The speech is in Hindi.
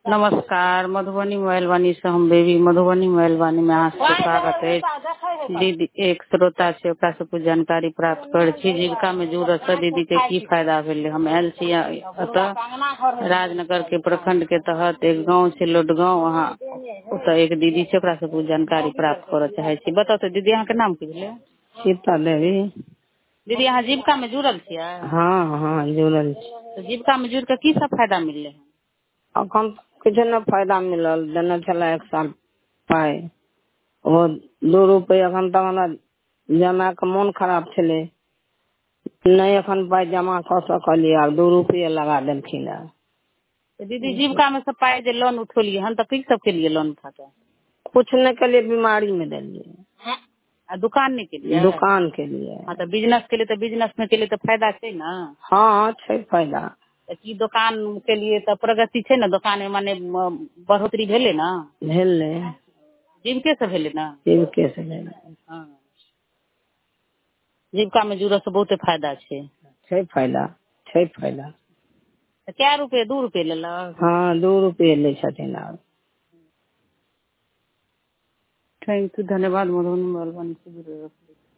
नमस्कार। मधुबनी मोबाइल वाणी से हम बेबी मधुबनी मोबाइल वाणी में अहाँ सबके स्वागत है। दीदी एक श्रोता से ओकरा से कुछ जानकारी प्राप्त कर छी। जीविका में जुड़ल से दीदी के की फायदा भेले। हम आयल छी अतः राजनगर के प्रखंड के तहत एक गांव से लोडगांव, वहाँ एक दीदी से ओकरा से कुछ जानकारी प्राप्त कर चाहे छी। बताओ तो दीदी अहाँ के नाम की भेले? सीता देवी। दीदी अहाँ जीविका में जुड़ल छियै? हाँ हाँ जुड़ल छी। तो जीविका में जुड़ के की सब फायदा मिलले? अखन किछु न फायदा मिलल। देने छला 1 साल पाई, वो 2 रुपये अखन तक हमरा जमा के मन खराब छले, नहीं अखन पाई जमा कर सकलिए। आब 2 रुपये लगा देलखिन है। दीदी जीविका में सब पाई जे लोन उठोलिए हन, तो किस सब के लिए लोन उठाते? कुछ नहीं के लिए, बीमारी में देलिए। दुकान नहीं के लिए? दुकान के लिए। हाँ तो बिजनेस के लिए, तो बिजनेस में के लिए तो फायदा है ना। हाँ छै फायदा। की दुकान के लिए तो प्रगति है ना, दुकान में माने बढ़ोतरी भेले ना। भेले जीविके से भेले ना। जीविके से भेले। हाँ जीविका में जुड़े से बहुत फायदा छै फायदा, छै फायदा। तो क्या रुपये? 2 रुपये ले लो। हाँ 2 रुपये ले छथिन। आब थैंक यू, धन्यवाद। मधुबनी मोबाइल वाणी से जुड़े रखिए।